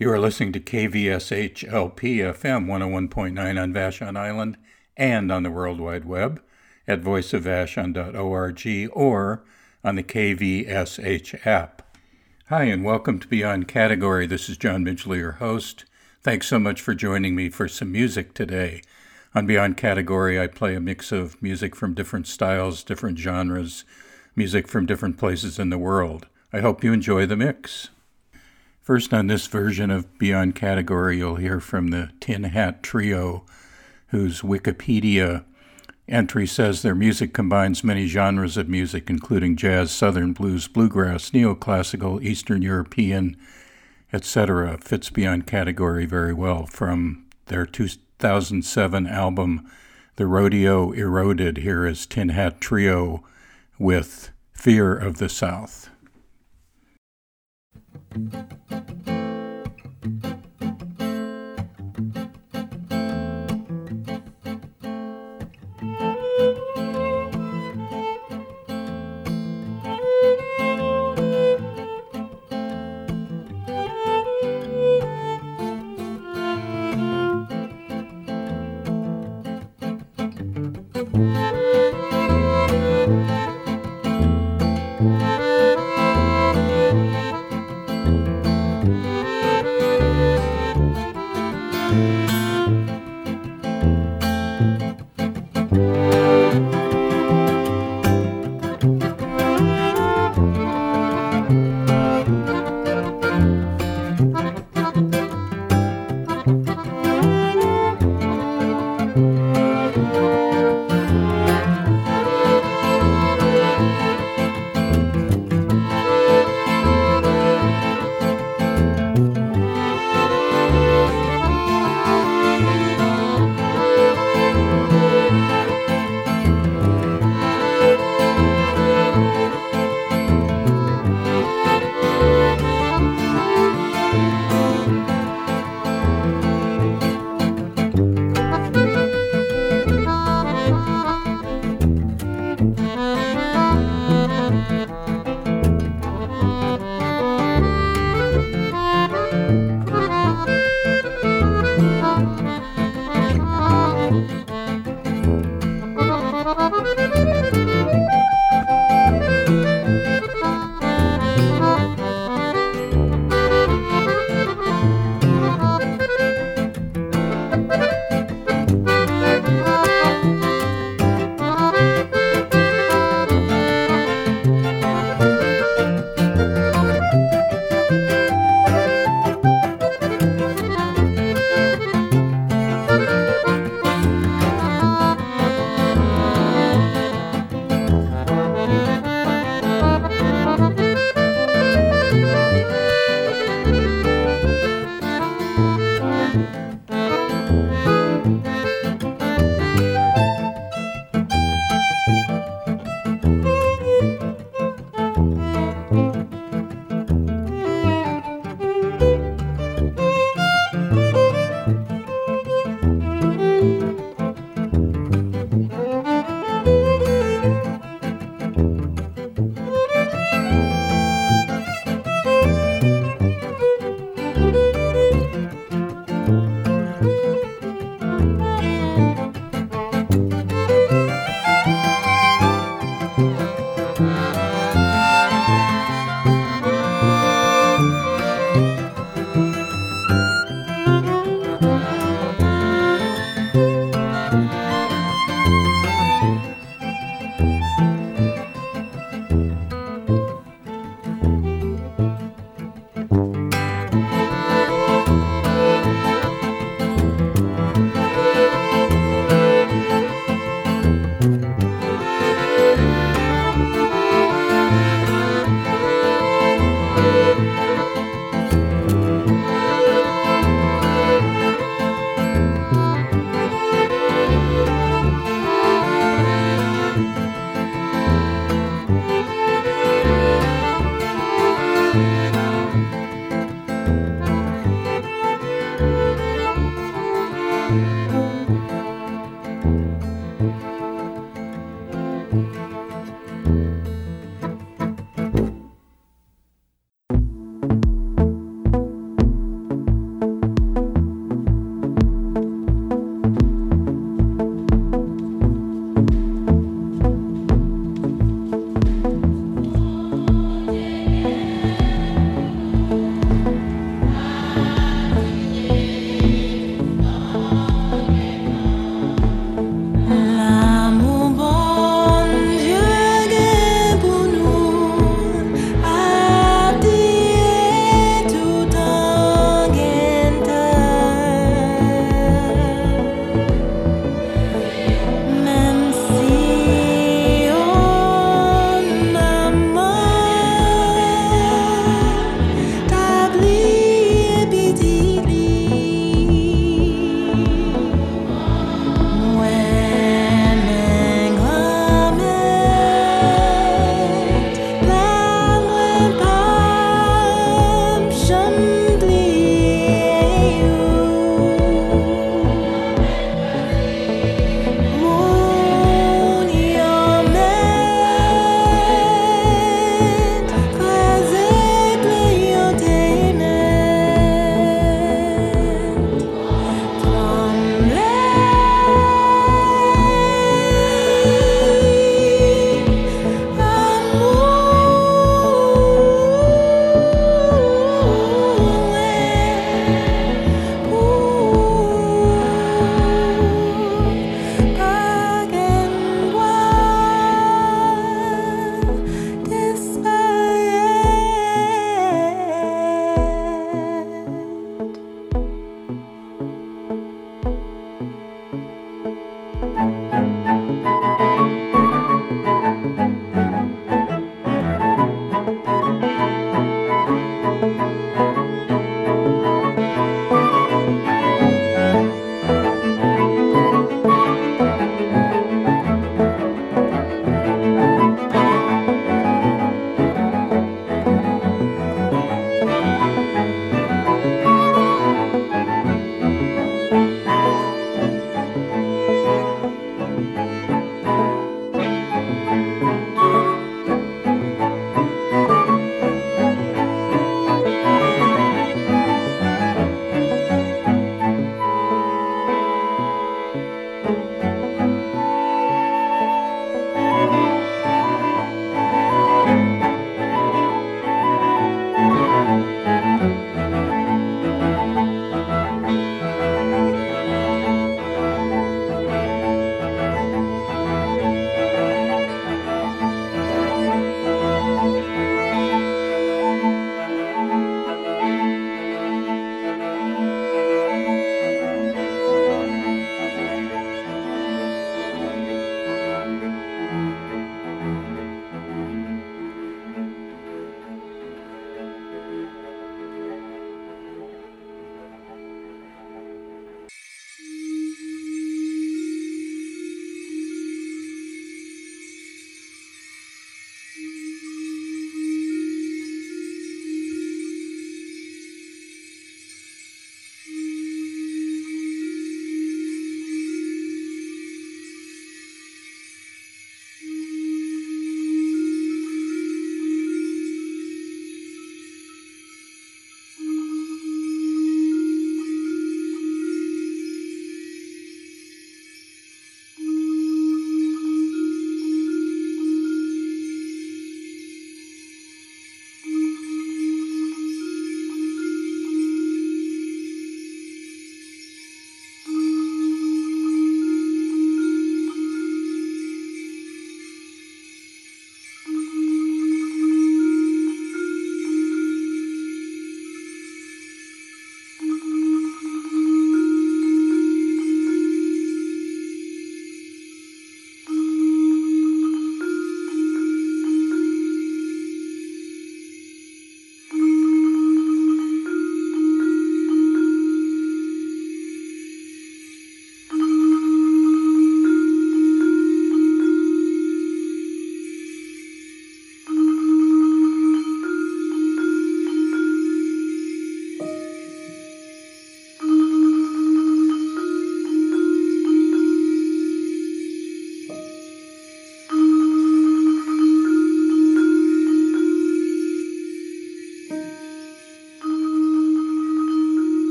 You are listening to KVSH-LP FM 101.9 on Vashon Island and on the World Wide Web at voiceofvashon.org or on the KVSH app. Hi, and welcome to Beyond Category. This is John Midgley, your host. Thanks so much for joining me for some music today. On Beyond Category, I play a mix of music from different styles, different genres, music from different places in the world. I hope you enjoy the mix. First, on this version of Beyond Category, you'll hear from the Tin Hat Trio, whose Wikipedia entry says their music combines many genres of music, including jazz, southern blues, bluegrass, neoclassical, Eastern European, etc. Fits Beyond Category very well. From their 2007 album, The Rodeo Eroded, here is Tin Hat Trio with Fear of the South.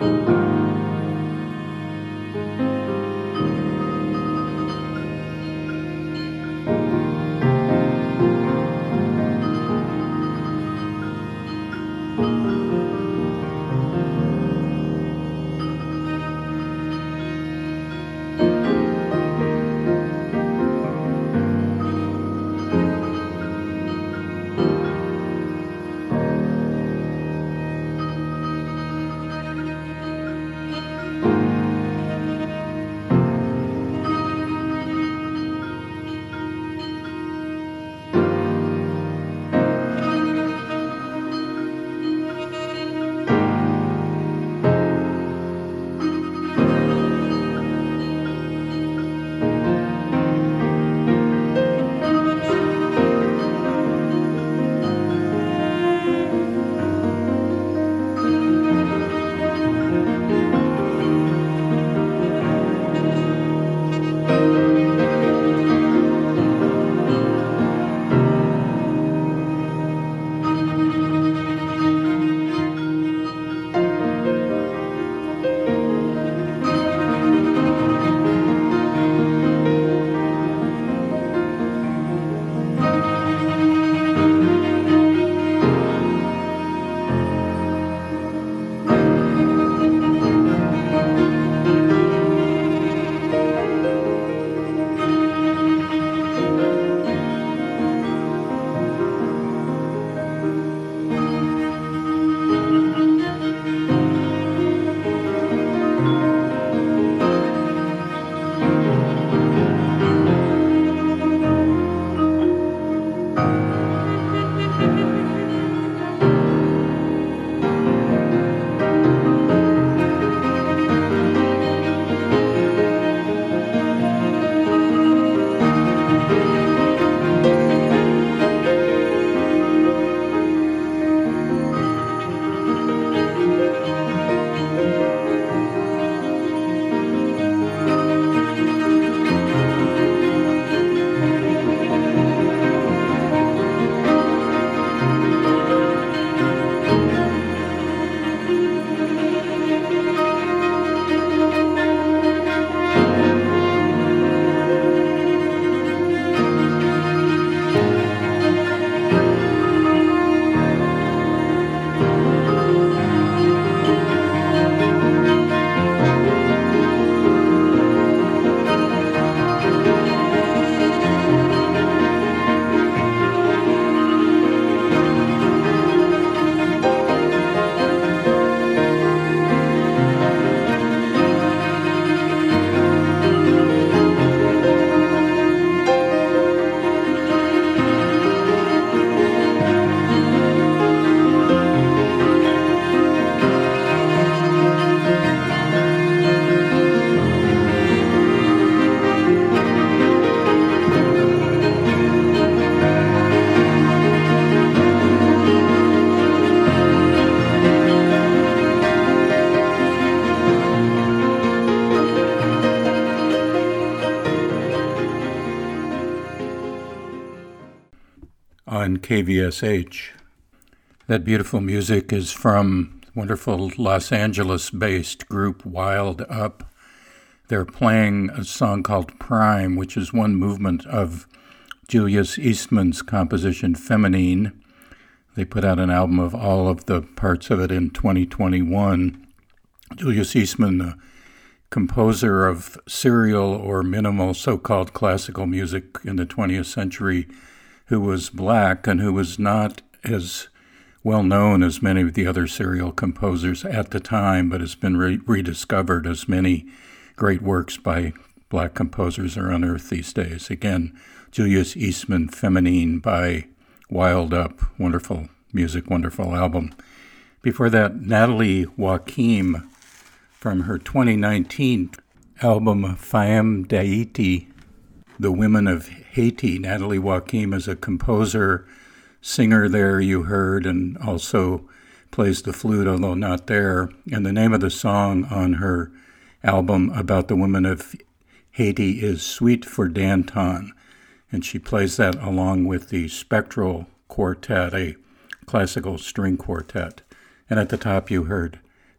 on KVSH. That beautiful music is from wonderful Los Angeles-based group Wild Up. They're playing a song called Prime, which is one movement of Julius Eastman's composition Feminine. They put out an album of all of the parts of it in 2021. Julius Eastman, the composer of serial or minimal so-called classical music in the 20th century, who was black and who was not as well known as many of the other serial composers at the time, but has been rediscovered as many great works by black composers are unearthed these days. Again, Julius Eastman, Feminine by Wild Up. Wonderful music, wonderful album. Before that, Nathalie Joachim from her 2019 album Femme d'Haïti, The Women of Haiti. Nathalie Joachim is a composer, singer there you heard, and also plays the flute, although not there. And the name of the song on her album about the women of Haiti is Suite for Danton. And she plays that along with the Spectral Quartet, a classical string quartet. And at the top you heard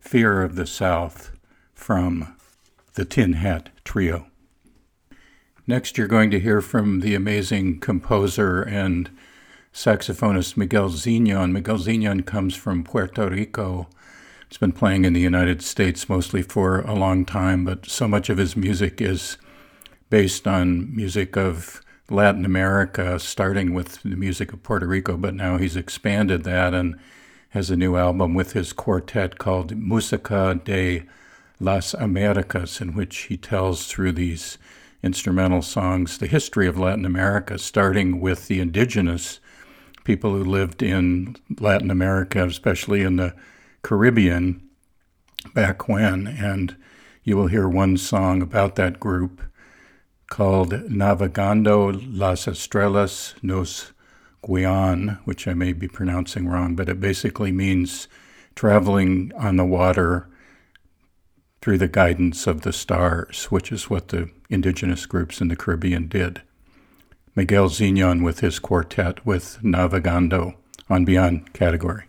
Fear of the South from the Tin Hat Trio. Next, you're going to hear from the amazing composer and saxophonist Miguel Zignon. Miguel Zignon comes from Puerto Rico. He's been playing in the United States mostly for a long time, but so much of his music is based on music of Latin America, starting with the music of Puerto Rico, but now he's expanded that and has a new album with his quartet called Música de las Américas, in which he tells through these instrumental songs the history of Latin America, starting with the indigenous people who lived in Latin America, especially in the Caribbean back when. And you will hear one song about that group called Navegando las Estrellas nos Guian, which I may be pronouncing wrong, but it basically means traveling on the water through the guidance of the stars, which is what the indigenous groups in the Caribbean did. Miguel Zignon with his quartet with Navegando on Beyond category.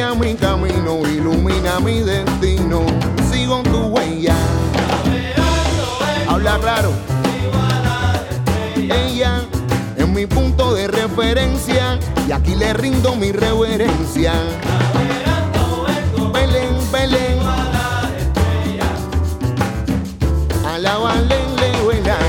guía mi camino, ilumina mi destino. Sigo tu huella. Habla claro. Ella es mi punto de referencia y aquí le rindo mi reverencia. Belén, Belén, alábale, le vuela.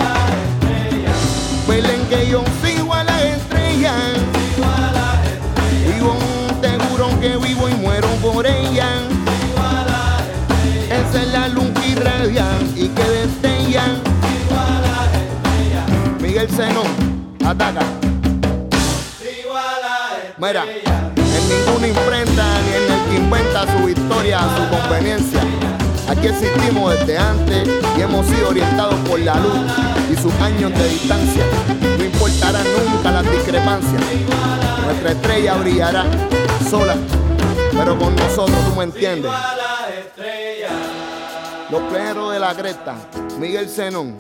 Belén, que yo sigo a la estrella. Vivo, te juro que vivo y muero por ella. Esa es la luz que irradia y que destella. Miguel Zenón, ataca. Mira, en ninguna imprenta ni en el que inventa su historia a su conveniencia. Aquí existimos desde antes y hemos sido orientados por la luz y sus años de distancia. No importará nunca las discrepancias. Nuestra estrella brillará sola, pero con nosotros, tú me entiendes. Los pleneros de la cresta, Miguel Zenón.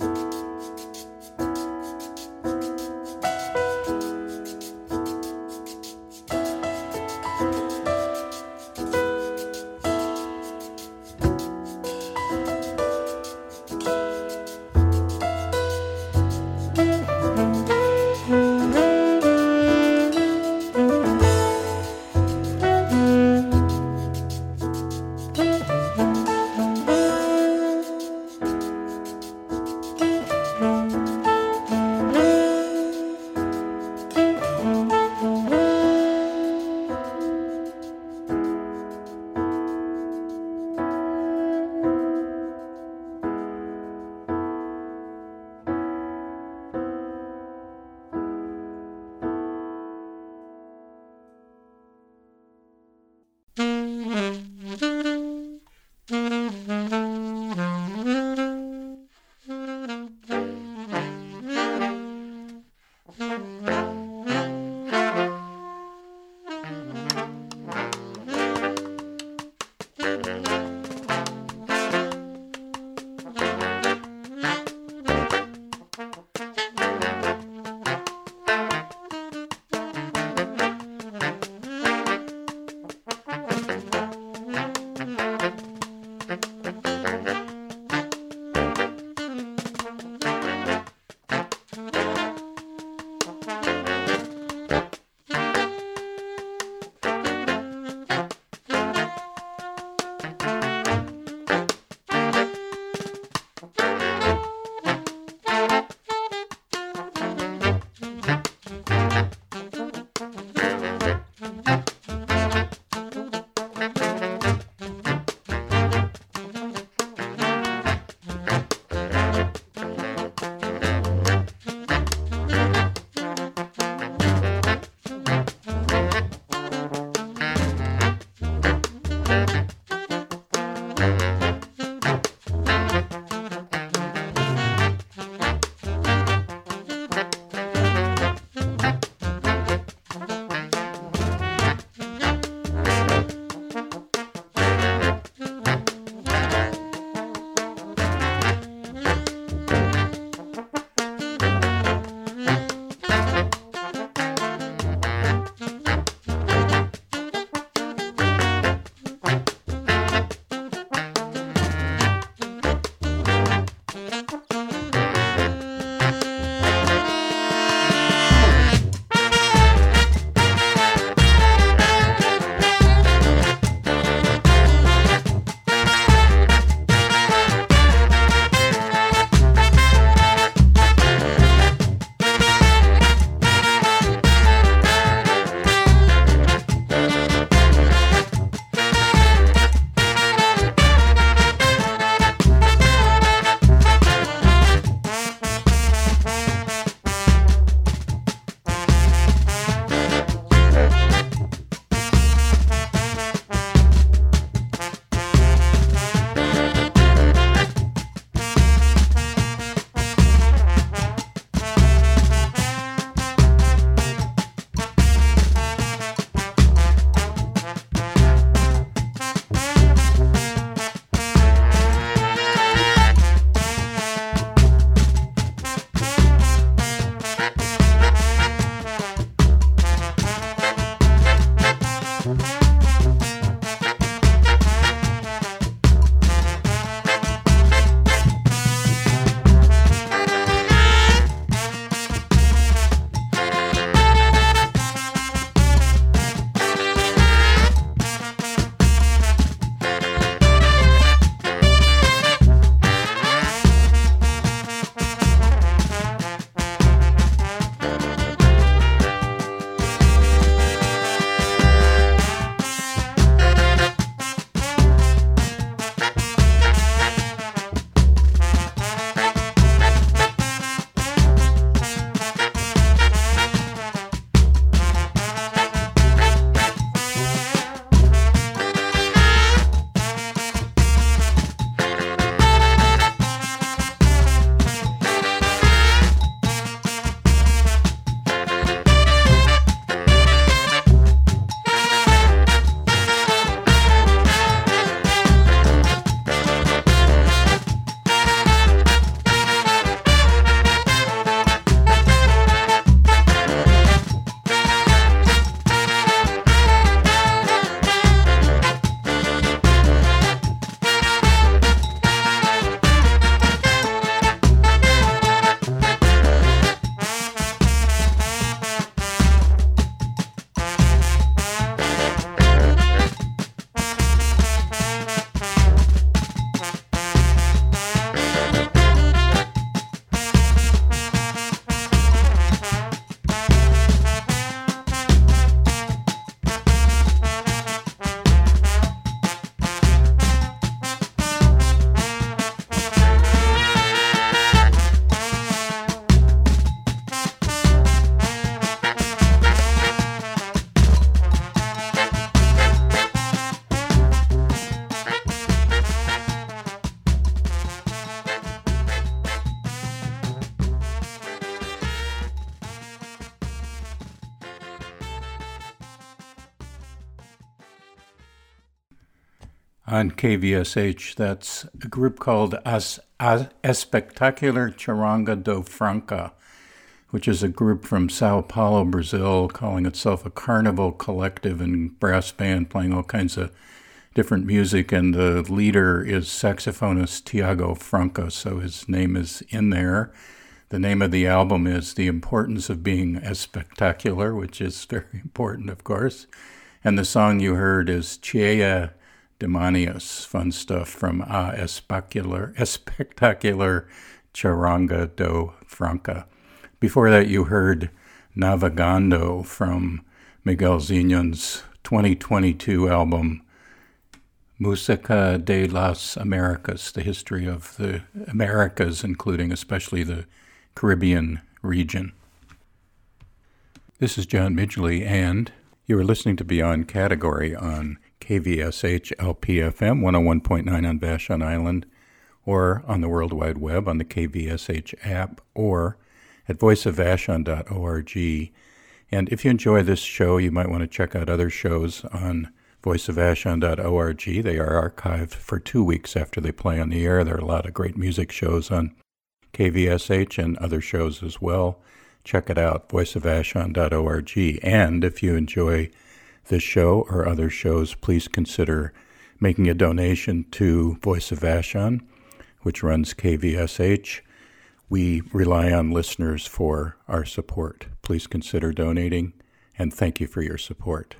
on KVSH. That's a group called Espectacular Charanga do Franca, which is a group from Sao Paulo, Brazil, calling itself a carnival collective and brass band, playing all kinds of different music, and the leader is saxophonist Tiago Franca, so his name is in there. The name of the album is The Importance of Being Spectacular, which is very important, of course. And the song you heard is Cheia Demonius, fun stuff from Espectacular Charanga do Franca. Before that, you heard Navegando from Miguel Zinon's 2022 album, Música de las Americas, the history of the Americas, including especially the Caribbean region. This is John Midgley, and you are listening to Beyond Category on KVSH LPFM 101.9 on Vashon Island, or on the World Wide Web on the KVSH app, or at voiceofvashon.org. And if you enjoy this show, you might want to check out other shows on voiceofvashon.org. They are archived for 2 weeks after they play on the air. There are a lot of great music shows on KVSH and other shows as well. Check it out, voiceofvashon.org. And if you enjoy this show or other shows, please consider making a donation to Voice of Vashon, which runs KVSH. We rely on listeners for our support. Please consider donating, and thank you for your support.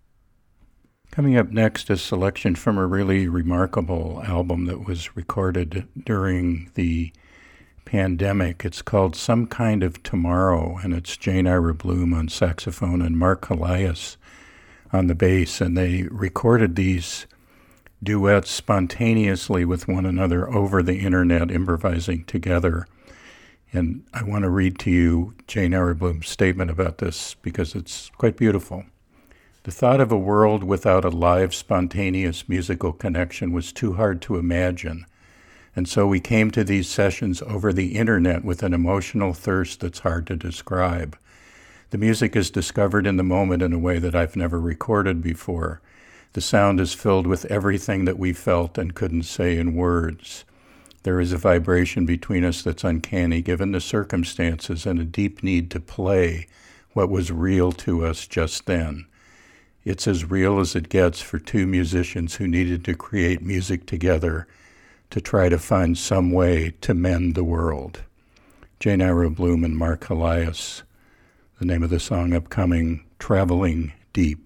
Coming up next, a selection from a really remarkable album that was recorded during the pandemic. It's called Some Kind of Tomorrow, and it's Jane Ira Bloom on saxophone and Mark Helias on the bass, and they recorded these duets spontaneously with one another over the internet, improvising together. And I want to read to you Jane Ira Bloom's statement about this because it's quite beautiful. The thought of a world without a live, spontaneous musical connection was too hard to imagine. And so we came to these sessions over the internet with an emotional thirst that's hard to describe. The music is discovered in the moment in a way that I've never recorded before. The sound is filled with everything that we felt and couldn't say in words. There is a vibration between us that's uncanny given the circumstances and a deep need to play what was real to us just then. It's as real as it gets for two musicians who needed to create music together to try to find some way to mend the world. Jane Ira Bloom and Mark Helias. The name of the song upcoming, Traveling Deep.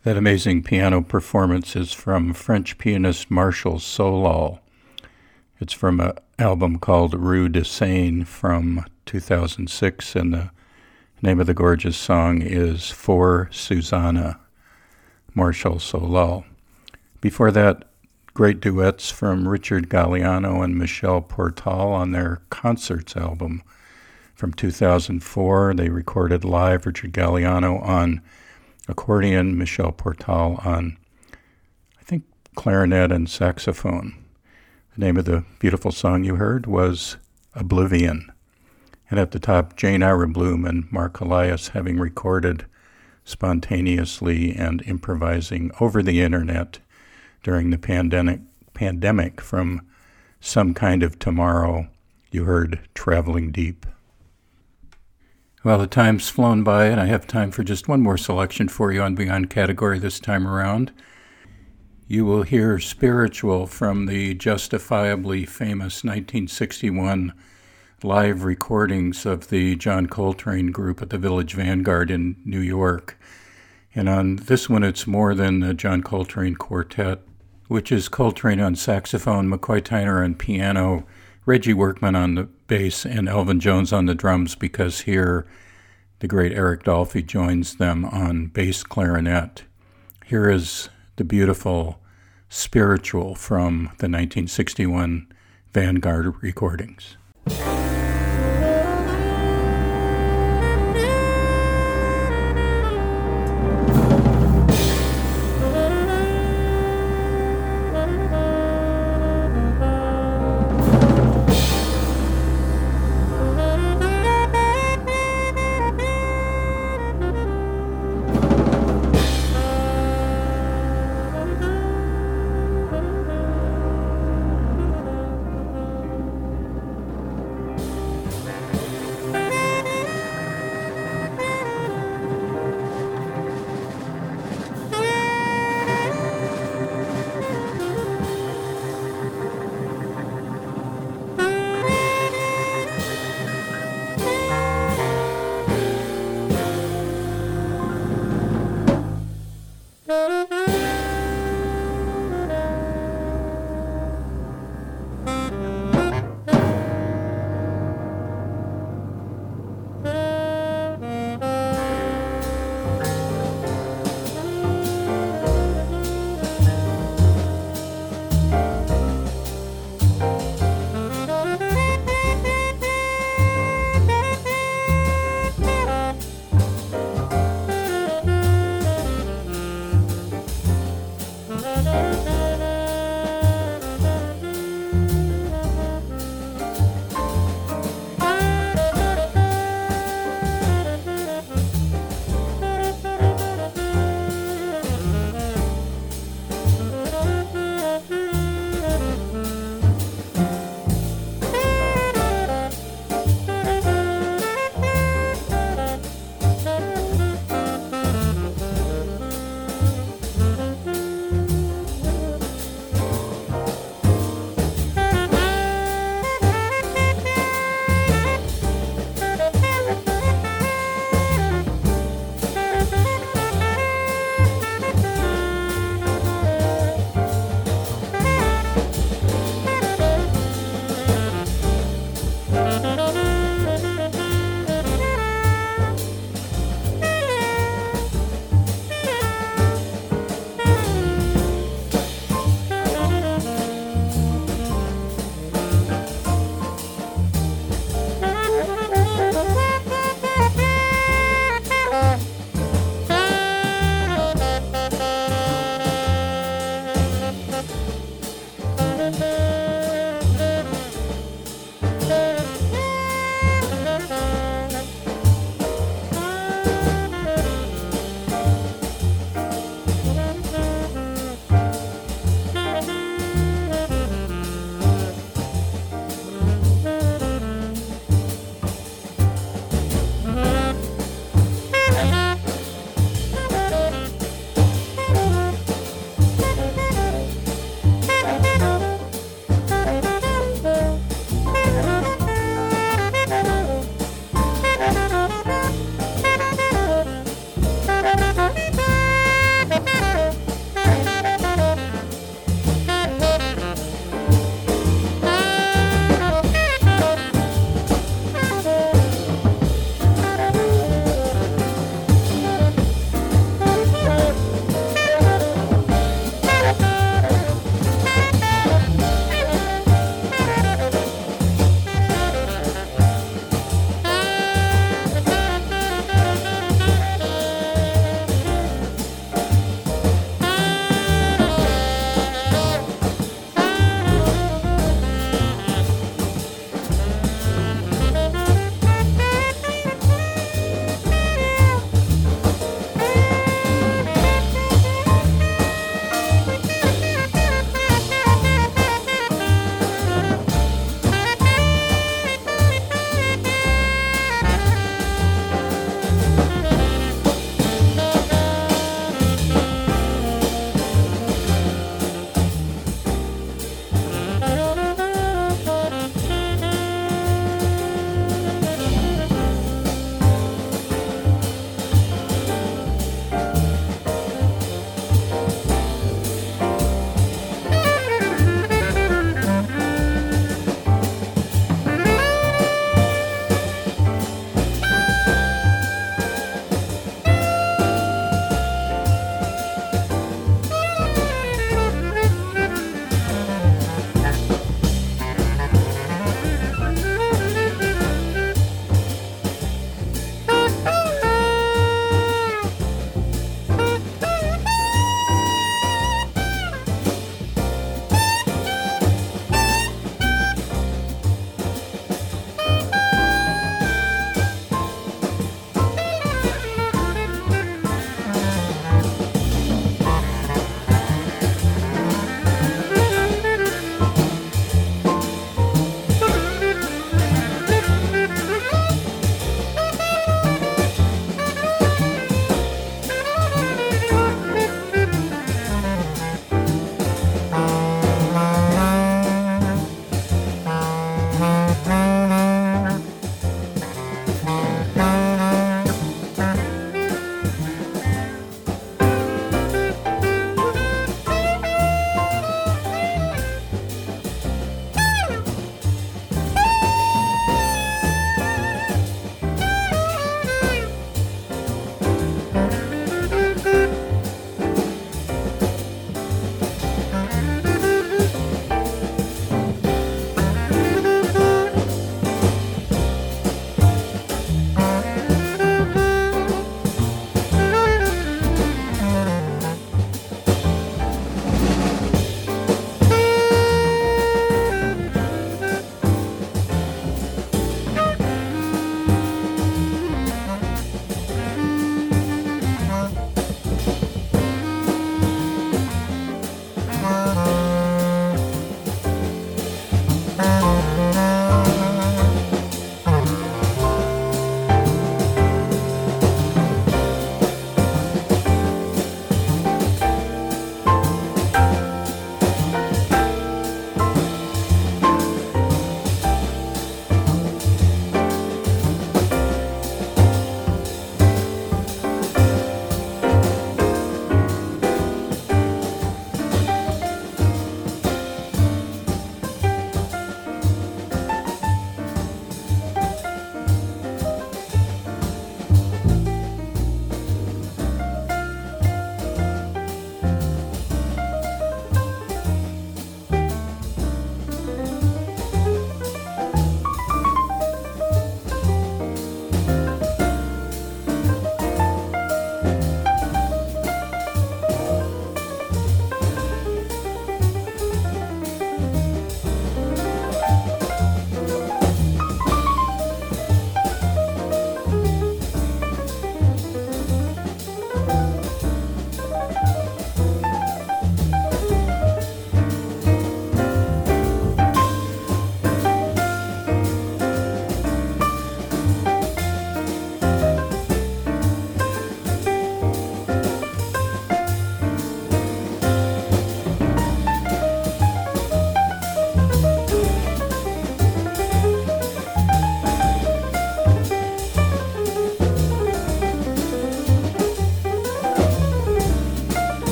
That amazing piano performance is from French pianist Martial Solal. It's from an album called Rue de Seine from 2006, and the name of the gorgeous song is For Susanna, Martial Solal. Before that, great duets from Richard Galliano and Michel Portal on their Concerts album from 2004. They recorded live, Richard Galliano on accordion, Michel Portal on, I think, clarinet and saxophone. The name of the beautiful song you heard was Oblivion. And at the top, Jane Arabloom and Mark Elias having recorded spontaneously and improvising over the internet during the pandemic from Some Kind of Tomorrow. You heard Traveling Deep. Well, the time's flown by, and I have time for just one more selection for you on Beyond Category this time around. You will hear Spiritual from the justifiably famous 1961 live recordings of the John Coltrane group at the Village Vanguard in New York. And on this one, it's more than the John Coltrane Quartet, which is Coltrane on saxophone, McCoy Tyner on piano, Reggie Workman on the bass, and Elvin Jones on the drums, because here the great Eric Dolphy joins them on bass clarinet. Here is the beautiful Spiritual from the 1961 Vanguard recordings.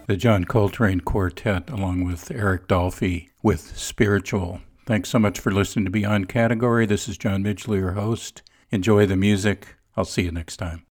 the John Coltrane Quartet, along with Eric Dolphy with Spiritual. Thanks so much for listening to Beyond Category. This is John Midgley, your host. Enjoy the music. I'll see you next time.